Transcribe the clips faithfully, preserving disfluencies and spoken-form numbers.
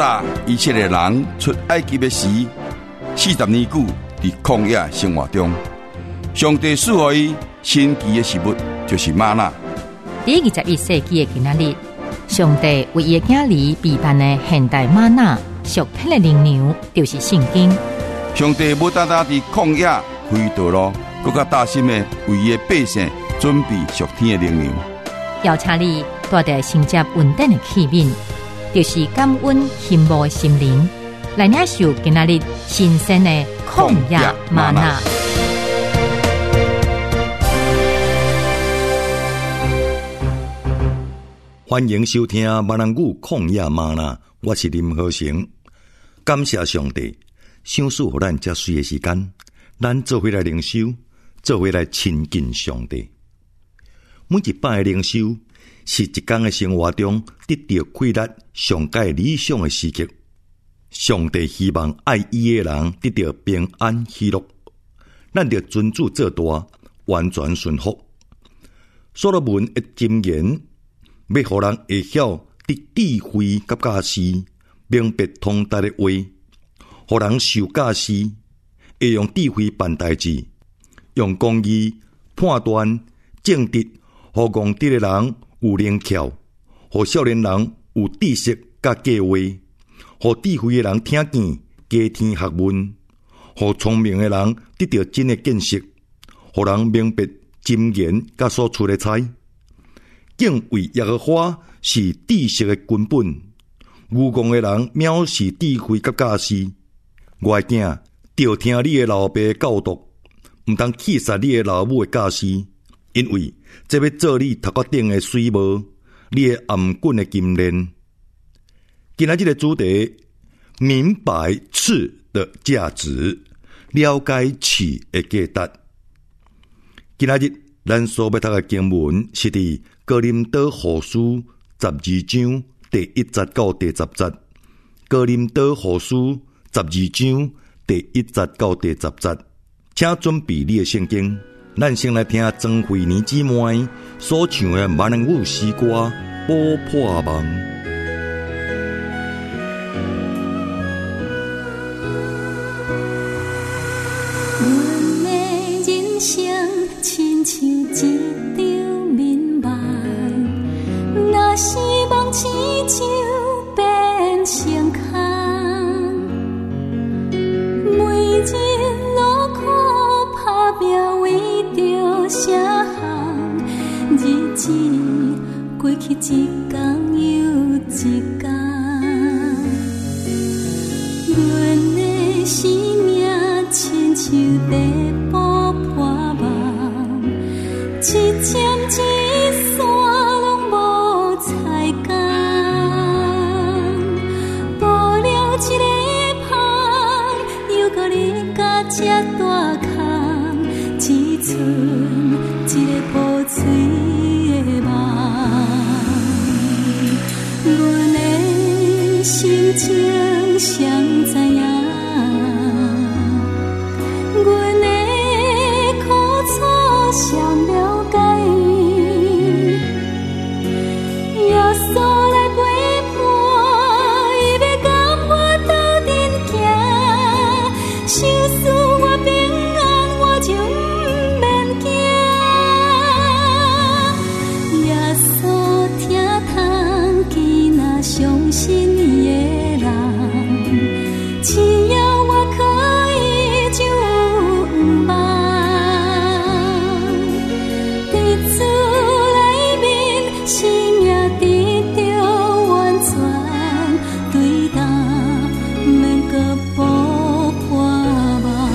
早以色列人出埃及的时，四十年久伫曠野生活中，上帝赐予伊神奇的食物，就是吗哪。 第二十一世纪的今仔日，上帝为伊的囝儿备办的现代吗哪属天的灵粮，就是圣经。 上帝不单单伫曠野开道路，更加大心的为伊的百姓准备属天的灵粮。 邀请你带着承接稳定的器皿，就是感恩羡慕的心灵，来领受今仔日新鲜的曠野吗哪。 欢迎收听闽南语旷野吗哪，我是林和成。感谢上帝，赏赐予咱遮水的时间，咱做伙来灵修，做伙来亲近上帝。每一摆的灵修，是一天的生活中得到快乐上界理想的时刻。上帝希望爱伊的人得到平安喜乐，咱着遵主做大，完全顺服。所罗门的箴言，要互人会晓得智慧甲假施，明白通达的话，互人受假施，会用智慧办代志，用公义判断正直，互戆直的人有灵巧，互少年人有知识甲计划，互智慧的人听见加添学问，互聪明的人得到真的见识，互人明白箴言甲所出的彩。敬畏耶和华是知识的根本，愚戆的人藐视智慧甲假施。我的囝，着听你的老爸的教导，毋通气煞你的老母的假施，因为这要做你头壳顶的水帽，你的颔棍的金链。今仔日的主题，明白刺的价值，了解刺的价值。今仔日咱所要读的经文是伫哥林多后书十二章第一节到第十节。哥林多后书十二章第一节到第十节，请准备你的圣经。咱先来听曾慧年姊妹所唱的闽南语诗歌《补破梦》。 阮的人生亲像一场眠梦，若是梦醒就变成空，每日劳苦打拼为着啥项，日子过去一天又一天，阮的生命亲像在补破梦，一针一线拢无彩工，补了一个梦，又搁你甲这大空，只剩一个破碎的梦。阮的心情谁知影？阮的苦楚谁了解？耶稣来陪伴，伊要甲我斗阵行，想使我平安，我就不免惊。耶稣听通见那相信伊的人，只要我可以就不茫。在主内面，生命得到完全对待，免搁补破梦。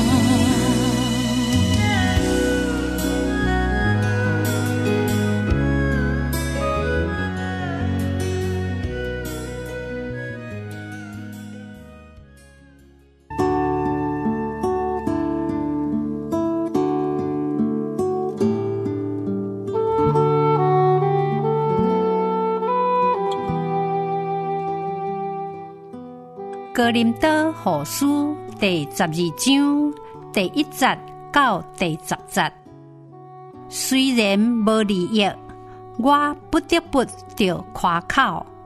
哥林多后书第十二章第一节到第十节。虽然无利益，我不得不着夸口。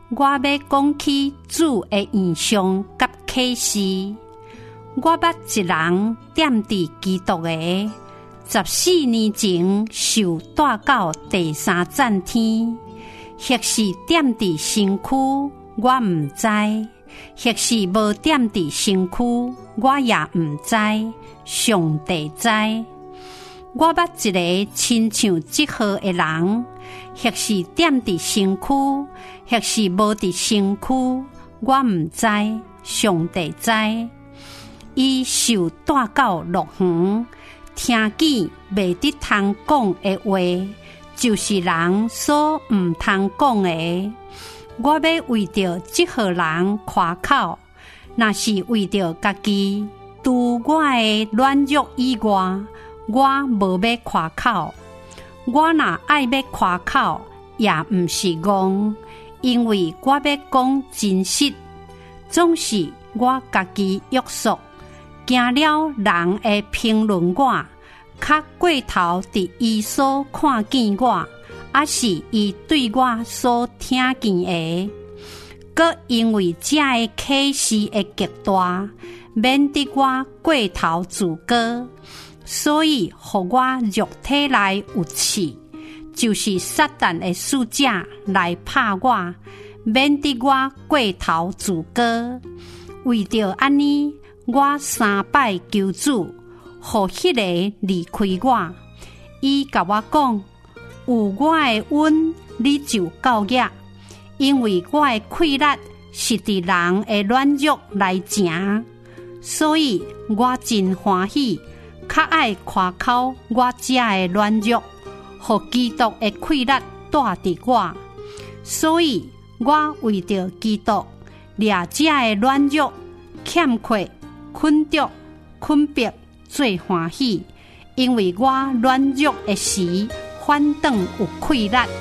我要讲起主的印象甲启示。我捌一人踮伫基督的十四年前受带到第三站天，或是踮伫身躯，我毋知；或是无踮伫身躯，我也毋知。上帝知。我捌一个亲像这号的人，或是踮伫身躯，或是无伫身躯，我毋知。上帝知。伊受带到乐园，听见袂得通讲的话，就是人所毋通讲的。我要为着这号人夸口，若是为着家己，除我的软弱以外，我无要夸口。我若爱要夸口，也毋是戆，因为我要讲真实，总是我家己约束。惊了人会评论我，较过头伫伊所看见我，还是伊对我所听见的。搁因为这个启示的极大，免得我过头自高，所以互我肉体内有刺，就是撒旦的使者来拍我，免得我过头自高。为着安尼，我三摆求主，互迄个离开我。伊甲我讲，有我的恩，你就够额，因为我的溃烂是伫人的软弱来成，所以我真欢喜，较爱夸口我这的软弱，互基督的溃烂带伫我。所以我为着基督，掠这的软弱、欠缺、困着、困迫最欢喜，因为我软弱的时，反倒有溃烂。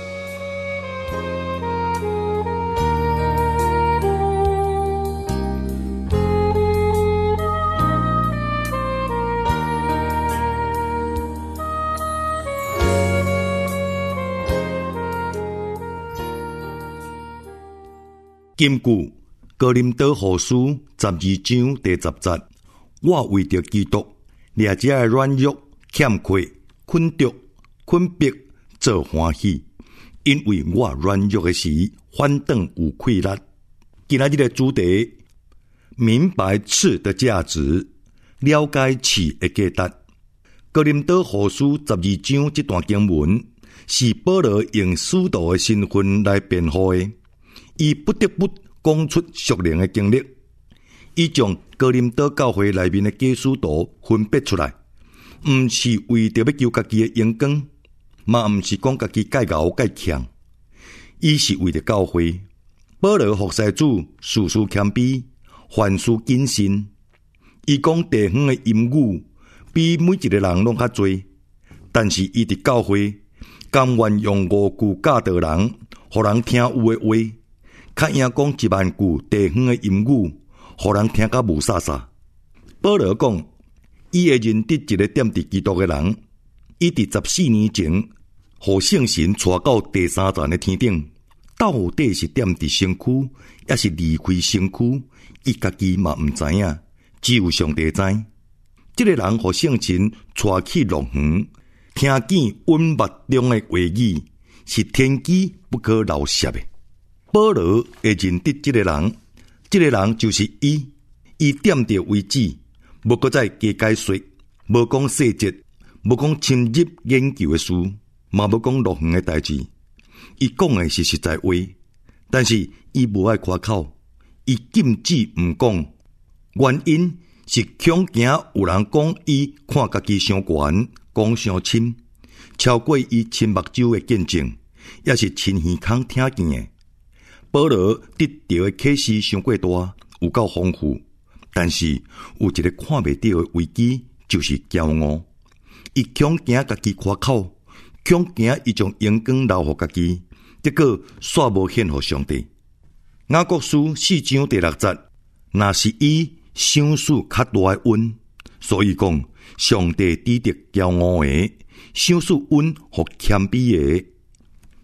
根據哥林多後書十二章第十節，我為着基督，掠這的軟弱、欠缺、困着、困迫做歡喜，因為我軟弱的時，反倒有潰爛。今仔日的主題，明白刺的價值，了解刺的價值。哥林多後書十二章這段經文，是保羅用使徒的身份來辯護的。伊不得不講出屬靈的經歷，伊將哥林多教會內面的假使徒分別出來，毋是為着要求家己的榮光，嘛毋是講家己介牛介強，伊是為着教會。保羅服侍主，事事謙卑，凡事謹慎。伊講地方的言語比每一個人攏較多，但是伊佇教會甘願用五句教導人，互人聽有的話。較贏講一萬句地方的言語，互人聽甲無煞煞。保羅講，伊會認得一個踮佇基督的人，伊佇十四年前，互聖神帶到第三站的天頂，到底是踮佇身軀，抑是離開身軀，伊家己嘛毋知影，只有上帝知。這個人互聖神帶去樂園，聽見溫密中的話語，是天機不可漏泄的。保羅會認得這個人，這個人就是伊。伊點到為止，無擱再加解說，無講細節，無講深入研究的事，嘛無講樂園的代志。伊講的是實在話，但是伊無愛誇口，伊禁止毋講，原因是恐驚有人講伊看家己傷懸，講傷深，超過伊親目睭的見證，也是親耳孔聽見的。保羅得到的啟示傷過大，有夠豐富，但是有一個看袂到的危機，就是驕傲。伊恐驚家己誇口，恐驚伊將榮光留予家己，結果煞無獻予上帝。雅各書四章第六節，若是伊賞賜較大的恩，所以講上帝抵得驕傲的，賞賜恩予謙卑的。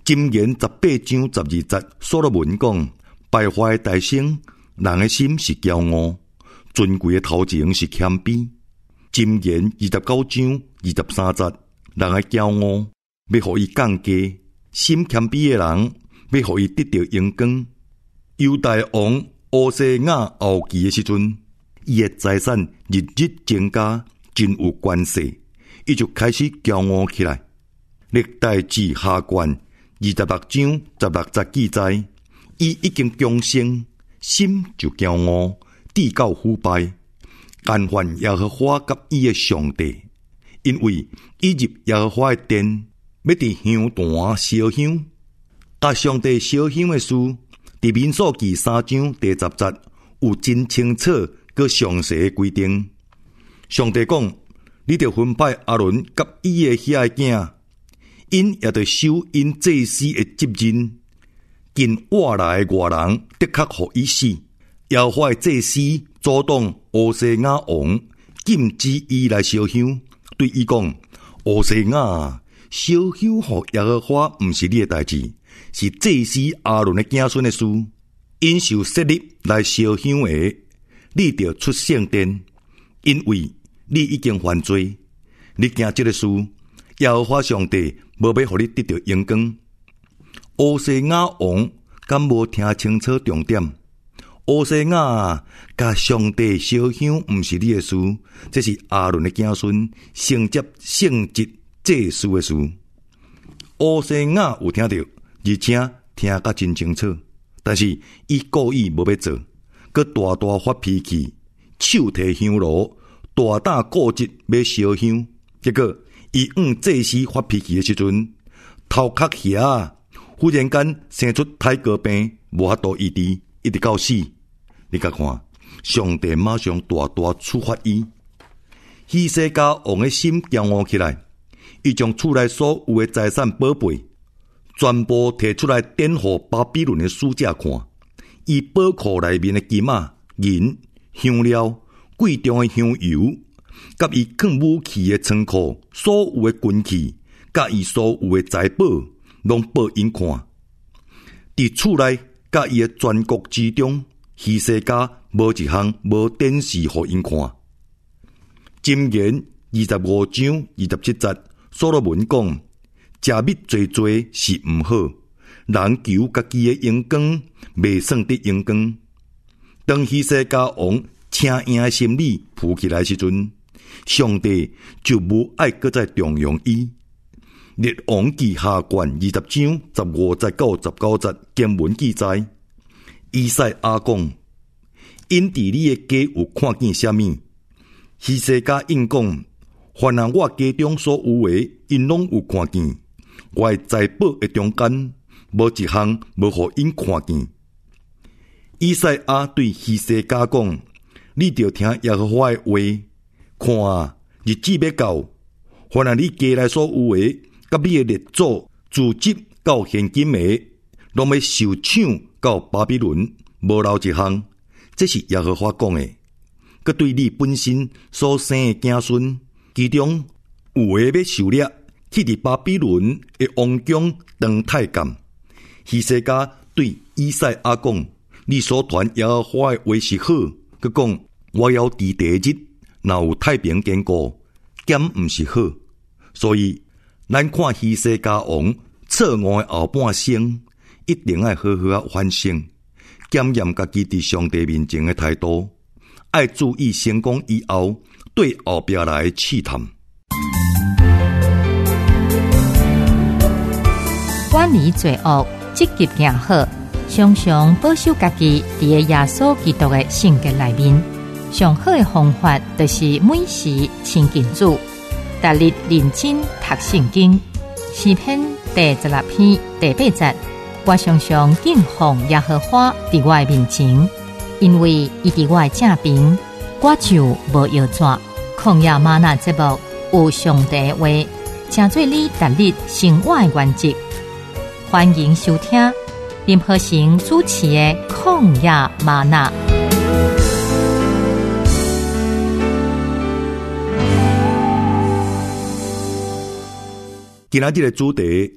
箴言十八章十二節，所羅門講：敗壞的大聲，人的心是驕傲；尊貴的頭前是謙卑。箴言二十九章二十三節，人的驕傲要互伊降低，心謙卑的人要互伊得到榮光。猶大王烏西雅後期的時陣，伊的財產日日增加，真有關係，伊就開始驕傲起來。歷代志下卷二十六章十六節記載，伊已經強盛，心就驕傲，地到腐敗，干犯耶和華甲伊的上帝，因為伊入耶和華的殿，要佇香壇燒香，甲上帝燒香的事，佇民數記三章第十節有真清楚佮詳細的規定。上帝講：你着分派亞倫甲伊的遐個囝，因也着守因祭司的職任。近我來的外人的確互伊死。耶和華的祭司阻擋烏西雅王，禁止伊來燒香，對伊講：烏西雅，燒香互耶和華毋是你的代志，是祭司亞倫的子孫的事。因受設立來燒香的，你着出聖殿，因為你已經犯罪。你行這個事，耶和華上帝無要互你得到榮光。烏西雅王敢無聽清楚重點？烏西雅甲上帝燒香毋是你的事，這是亞倫的子孫承接聖職祭司的事。烏西雅有聽到，而且聽甲真清楚，但是伊故意無要做，佮大大發脾氣，手提香爐，大膽固執要燒香。結果伊往祭司發脾氣的時陣，頭殼遐忽然間生出太哥病，無法度醫治，一直到死。你甲看，上帝馬上大大處罰伊。希西家王的心驕傲起來，伊將厝內所有的財產寶貝全部摕出來典予巴比倫的使者看。伊寶庫內面的金仔、銀、香料、貴重的香油，甲伊藏武器的倉庫所有的軍器，甲伊所有的財寶，攏報因看。佇厝內甲伊的全國之中，希西家無一項無展示互因看。箴言二十五章二十七節，所羅門講：食物多多是毋好，人求家己的榮光，未算得榮光。當希西家王請贏的心理浮起來時陣，上帝就無愛擱再重用伊。列王記下卷二十章十五節到十九節經文記載，以賽亞講：因佇你的家有看見什麼？希西家應講：凡人我家中所有的，因攏有看見。我的財寶的中間，無一項無互因看見。以賽亞對希西家講：你着聽耶和華的話，看啊，日子要到，凡係你家內所有的，甲你的列祖自執到現今的，攏要受搶到巴比倫，無留一項。這是耶和華講的。佮對你本身所生的子孫，其中有的要受掠，去佇巴比倫的王宮當太監。希西家對以賽亞講：你所傳耶和華的話是好，佮講我要佇第一日，若有太平堅固，減毋是好。所以咱看希西家王錯誤的後半生，一定要好好啊反省，檢驗家己佇上帝面前的態度，愛注意成功以後對後壁來的試探。 遠離罪惡，積極行好，常常保守家己佇個耶穌基督的性格內面。上好的方法就是每時親近主，逐日認真讀聖經。詩篇第十六篇第八節，我常常敬奉耶和華佇我的面前，因為伊佇我的正邊，我就無搖轉。曠野嗎哪節目有上帝的話，成做你逐日生活的原則。歡迎收聽林和成主持的曠野嗎哪。 今仔日的主題，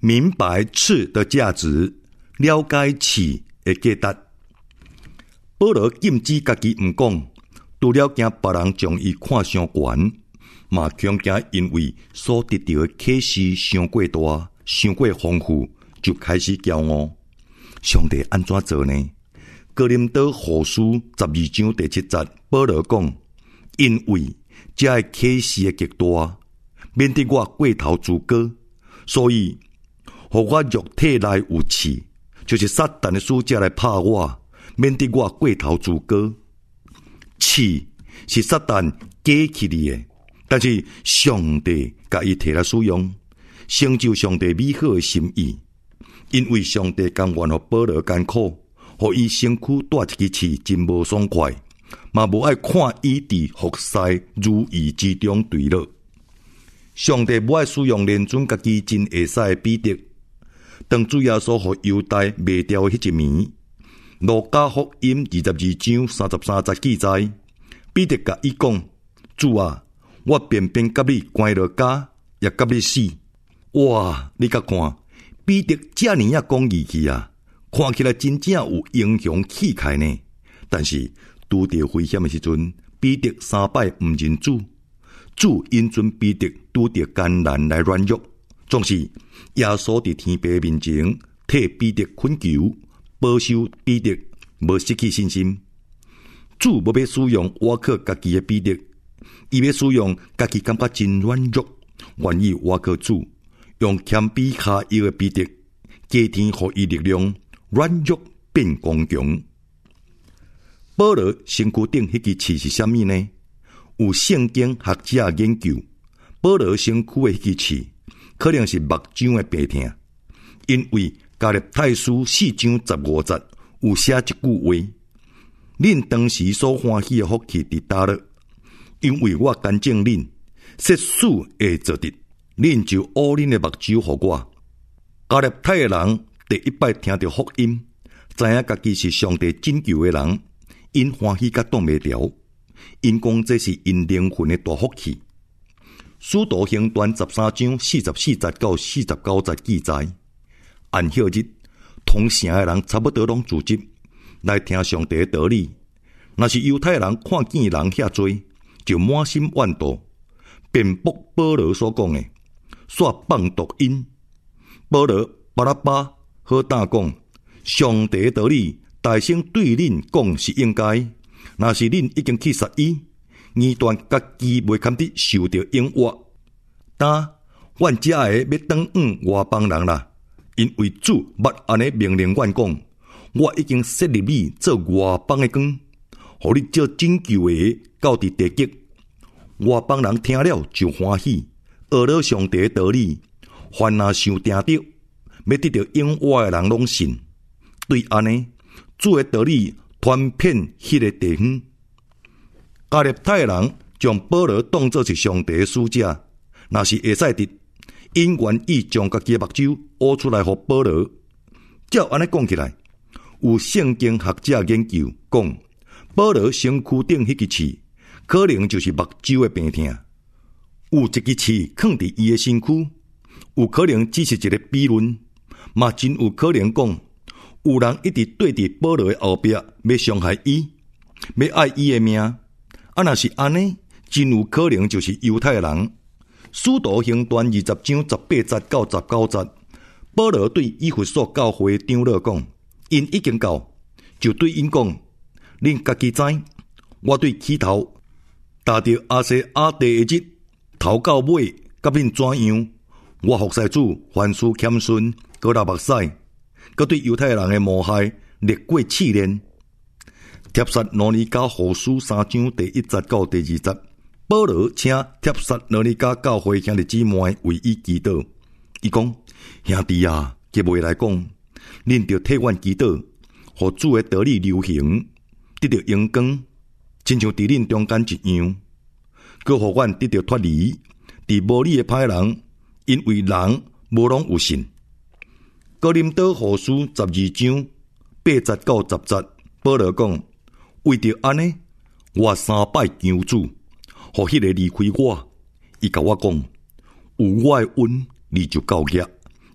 明白刺的价值，了解刺的价值。保罗禁止家己毋讲，除了惊别人将伊看伤悬，嘛恐惊因为所得到的启示伤过大、伤过丰富，就开始骄傲。上帝安怎做呢？哥林多后书十二章第七节，保罗讲：因为这个启示的极大，免得我过头自高，所以互我肉体内有刺，就是撒旦的使者来拍我。免得我过头自高，刺是撒旦假起你的，但是上帝甲伊摕来使用，成就上帝美好的心意。因为上帝甘愿互保罗艰苦，互伊身躯带一支刺，真无爽快，嘛无爱看伊伫服侍如意之中坠落。上帝无爱使用连准家己真会使的彼得，当主耶稣互犹太卖掉迄一暝。路加福音二十二章三十三节记载，彼得甲伊讲：主啊，我偏偏甲你关落家，也甲你死。哇！你甲看，彼得遮尔啊讲义气啊，看起来真正有英雄气概呢。但是拄着危险的时阵，彼得三摆毋认主，主因准彼得拄着艰难来软弱，总是耶稣伫天父面前替彼得恳求。保守彼得无失去信心，主无要使用挖靠家己的彼得，伊要使用家己感觉真软弱，愿意挖靠主，用谦卑下腰的彼得，加添互伊力量，软弱变刚强。保罗身躯顶迄支刺是啥物呢？有圣经学者研究，保罗身躯的迄支刺可能是目睭的病痛，因为加勒太书四章十五节有写一句话：恁当时所欢喜的福气伫叨了？因为我干净恁，世事会做得，恁就乌恁的目睭互我。加勒太的人第一摆听到福音，知影家己是上帝拯救的人，因欢喜甲挡袂牢，因讲这是因灵魂的大福气。使徒行传十三章四十四节到四十九节记载。安息日，同城的人差不多拢聚集来听上帝的道理。若是犹太人看见人遐多，就满心怨妒，辩驳保罗所讲的，煞放毒因。保罗、巴拉巴好胆讲，上帝的道理大声对恁讲是应该。若是恁已经去杀伊，二段家己袂堪得受到永活。但阮遮个要转往外邦人啦。因为主捌安尼命令阮讲，我已经设立你做外邦的光，互你做拯救的到伫地极。外邦人听了就欢喜，学了上帝的道理，凡若想定着，要得到永活的人拢信。对安尼，主的道理传遍迄个地方。加勒太人将保罗当作是上帝的使者，若是会使得。因愿意将家己的目睭挖出来，互保罗。照安尼讲起来，有圣经学者研究讲，保罗身躯顶迄支刺，可能就是目睭的病痛。有一支刺放伫伊的身躯，有可能只是一个比论，嘛真有可能讲，有人一直对伫保罗的后壁，要伤害伊，要爱伊的命。啊，若是安尼，真有可能就是犹太人。使徒行传二十章十八节到十九节，保罗对以弗所教会长老讲：因已经到，就对因讲：恁家己知，我对起头踏着阿西阿地的日，头到尾，甲恁怎样？我服侍主，凡事谦顺，高流目屎，佮对犹太人的谋害历过试炼。帖撒罗尼迦后书三章第一节到第二节。保罗请帖撒罗尼迦教会兄弟姊妹为伊祈祷，伊讲：兄弟啊，结尾来讲，恁着替阮祈祷，互主的道理流行，得到阳光，亲像伫恁中间一样，佮互阮得到脱离，伫无理的歹人，因为人无拢有信。哥林多后书十二章八节到十节，保罗讲：为着安尼，我三摆求主。互迄个离开我，伊甲我讲：有我的恩，你就够额，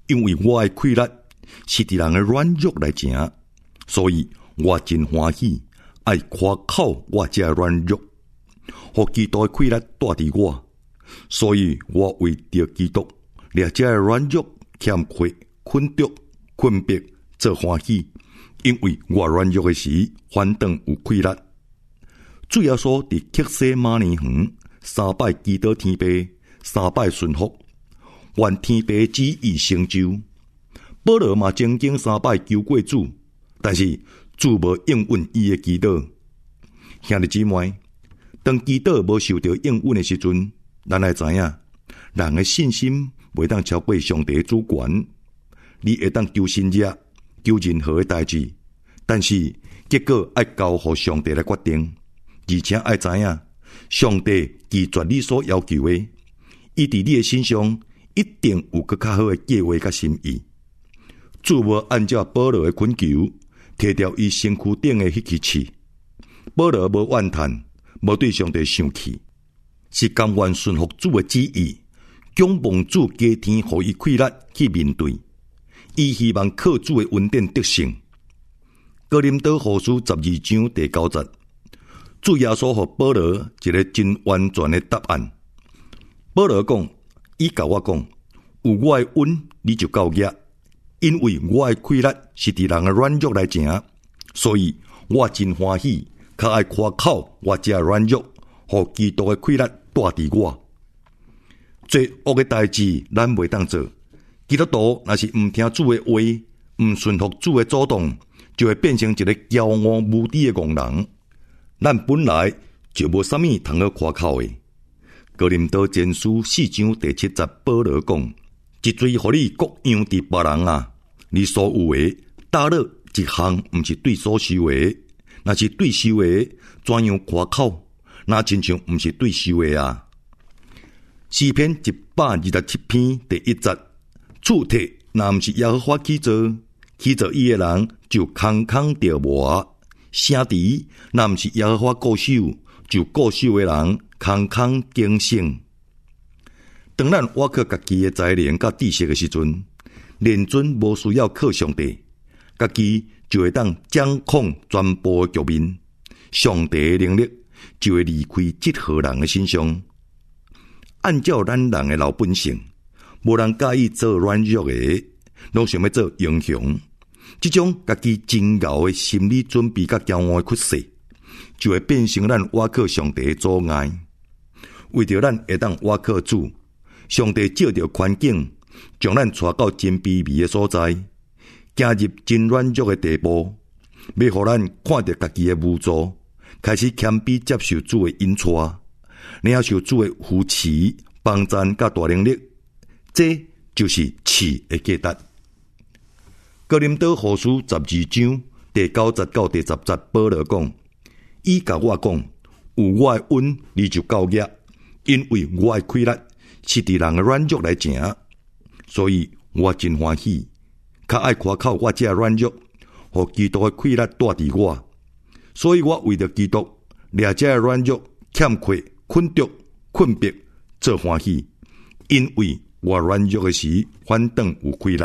因为我的气力是伫人的软弱来成，所以我真欢喜，爱夸口我这软弱，互基督的气力带伫我，所以我为着基督，掠这软弱、欠缺、困着、困迫做欢喜，因为我软弱的时，反倒有气力。主耶稣伫克西马尼园三摆祈祷天父，三摆顺服，愿天父旨意成就。保罗嘛曾经三摆求过主，但是主无应允伊的祈祷。兄弟姊妹，当祈祷无受到应允的时阵，咱来知影，人的信心袂当超过上帝的主权。你会当求神热，求任何的代志，但是结果爱交互上帝来决定。而且爱知影，上帝拒绝你所要求的，伊伫你的身上一定有更较好的计划甲心意。主无按照保罗的恳求，摕掉伊身躯顶的迄支刺。保罗无怨叹，无对上帝生气，是甘愿顺服主的旨意，仰望主加添互伊气力去面对。伊希望靠主的恩典得胜。哥林多后书十二章第九节。主耶稣互保罗一个真完全的答案。保罗讲，伊甲我讲，有我的恩，你就够额，因为我的气力是伫人的软弱来成，所以我真欢喜，较爱夸口我这软弱，互基督的气力带伫我。罪恶的代志咱袂当做，基督徒若是毋听主的话，毋顺服主的主动，就会变成一个骄傲无知的戆人。咱本来就无啥物通好夸口的。哥林多前书四章第七节，保罗讲：一嘴互你各样伫别人啊，你所有的打了一项，毋是对所受的，若是对受的，怎样夸口？那亲像毋是对受的啊。诗篇一百二十七篇第一节，主体若毋是耶和华起造，起造伊的人就空空着磨。声池若毋是耶和华固守，就固守的人空空警醒。当咱挖靠家己的才能甲知识的时阵，连准无需要靠上帝，家己就会当掌控全部的局面，上帝的能力就会离开这号人的身上。按照咱人的老本性，无人介意做软弱的，拢想要做英雄。这种家己真牛的心理准备甲骄傲的屈势，就会变成咱倚靠上帝的阻碍。为着咱会当倚靠主，上帝借着环境，将咱带到真卑微的所在，行入真软弱的地步，要互咱看到家己的无助，开始谦卑接受主的引带，领受主的扶持、帮赞甲大能力，这就是赐的价值。哥林多后书十二章第九节到第十节，保罗讲：伊甲我讲，有我的恩，你就够额，因为我的气力是伫人的软弱来成，所以我真欢喜，较爱夸口我这软弱，互基督的气力带伫我，所以我为着基督，掠这软弱、欠缺、困着、困迫做欢喜，因为我软弱的时，反倒有气力。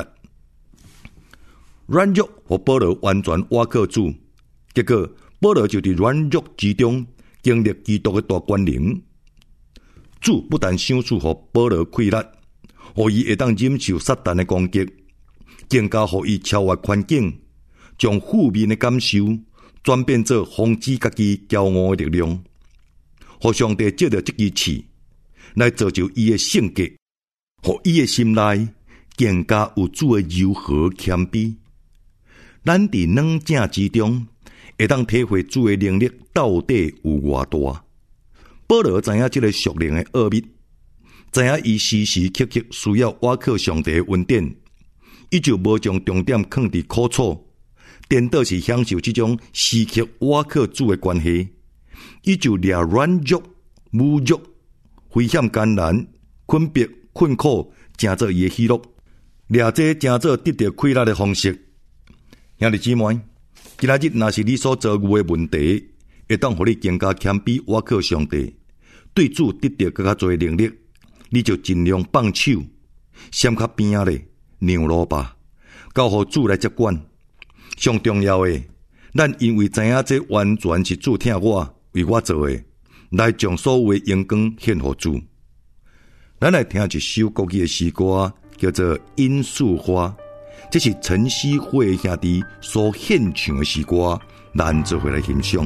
软弱和保罗完全倚靠主，结果保罗就伫软弱之中经历基督的大权能。主不但赏赐予保罗气力，互伊会当忍受撒旦的攻击，更加互伊超越环境，将负面的感受转变做防止家己骄傲的力量，互上帝借着这支刺来造就伊的性格，互伊的心内更加有主的柔和谦卑。咱伫两者之中，会当体会主的能力到底有偌大。保罗知影这个属灵的奥秘，知影伊时时刻刻需要倚靠上帝的恩典，伊就无将重点放伫苦楚，颠倒是享受这种时刻倚靠主的关系。伊就掠软弱、侮辱、危险艰难、困迫、困苦，成做伊的喜乐，掠这成做得到快乐的方式。兄弟姊妹，今仔日若是你所遭遇的问题，会当互你更加谦卑倚靠上帝，对主得到更加多能力，你就尽量放手，闪较边仔咧， 让路吧，交予主来接管。上重要的，咱因为知影这完全是主听我为我做的，来将所有的荣光献予主。咱来听一首国语的诗歌，叫做《罂粟花》，这是陈思慧兄弟所献唱的诗歌，咱做伙来欣赏。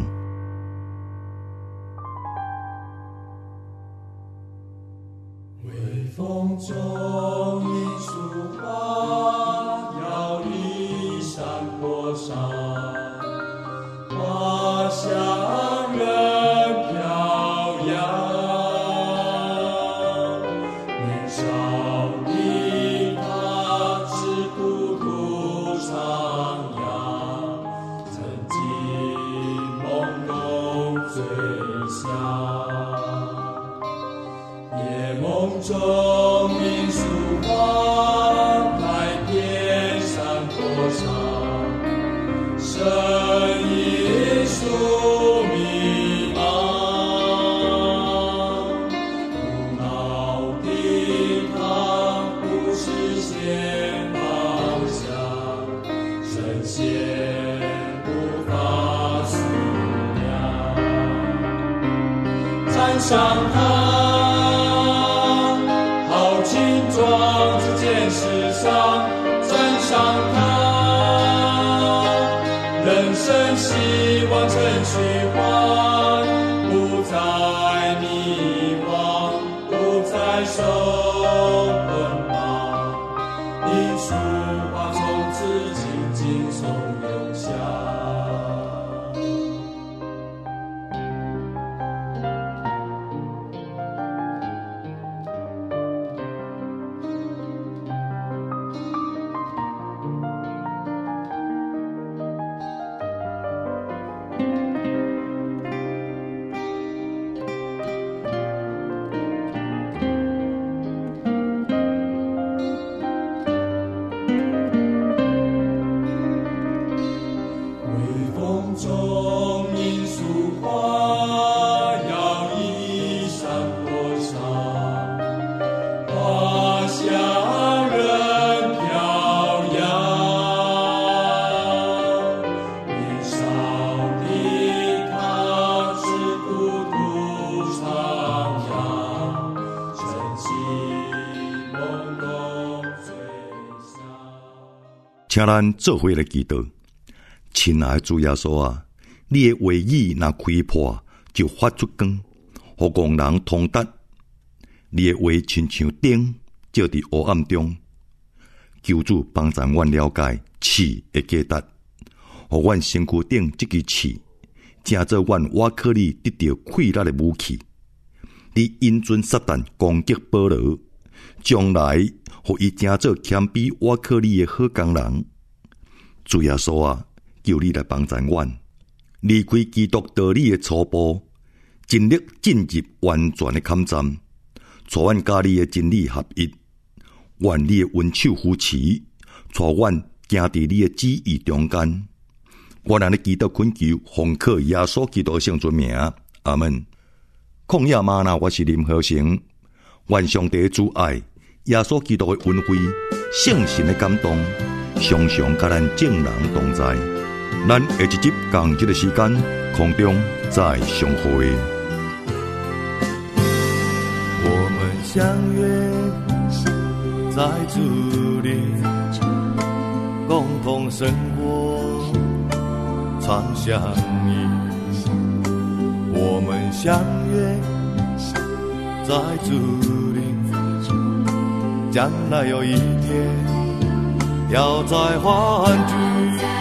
微风中一束花，摇曳山坡上，花香人飘扬。年少的他是孤独徜徉，曾经懵懂醉乡。夜梦中罂粟花开遍山坡上，声音树迷茫。苦恼的他不实现方向，深陷无法思量。站上他壮志见世上，站上他，人生希望成虚幻，不再迷惘，不再受捆绑。罂粟花从此静静从容下。 请咱做伙来祈祷。亲爱的主耶稣啊，你的话语若开破，就发出光，互共人通达。你的话亲像灯，照伫黑暗中。求主帮助阮了解刺的价值，互阮身躯顶这支刺，正做阮瓦克利得到溃力的武器。你引准撒旦攻击保罗，将来互伊正做谦卑瓦克利的好工人。主耶稣啊，求你来帮助阮，离开基督道理的粗暴，尽力进入完全的勘站，带阮甲你的真理合一。愿你的温手扶持，带阮行伫你的旨意中间。我让你祈祷恳求，奉靠耶稣基督圣尊名，阿门。旷野吗哪，我是林和成。愿上帝主爱，耶稣基督的恩惠，圣神的感动，常常甲咱众人同在。咱下一集同一个时间，空中再相会。 我们相约在主里，共同生活，常相依。我们相约在主里，将来有一天要再欢聚。